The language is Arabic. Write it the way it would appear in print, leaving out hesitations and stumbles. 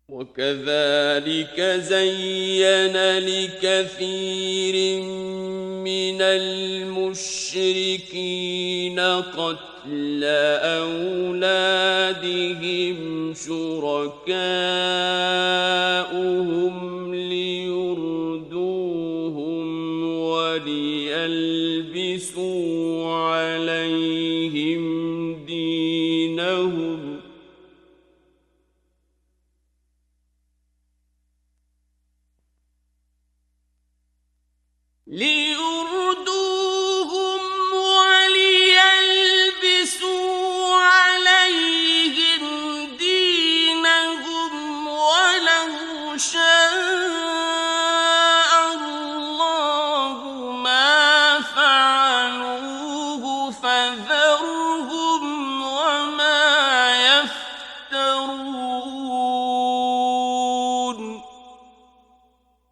وكذلك زين لكثير من المشركين قتل أولادهم شركاؤهم ليردوهم وليلبسوا عليهم دينهم ولو شاء